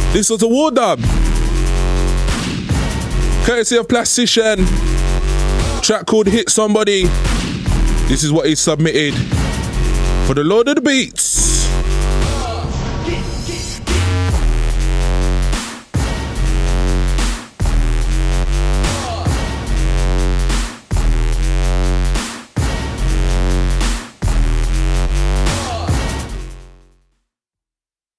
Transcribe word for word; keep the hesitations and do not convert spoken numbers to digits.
This was a war dub. Courtesy of Plastician. Track called Hit Somebody. This is what he submitted for the Lord of the Beats.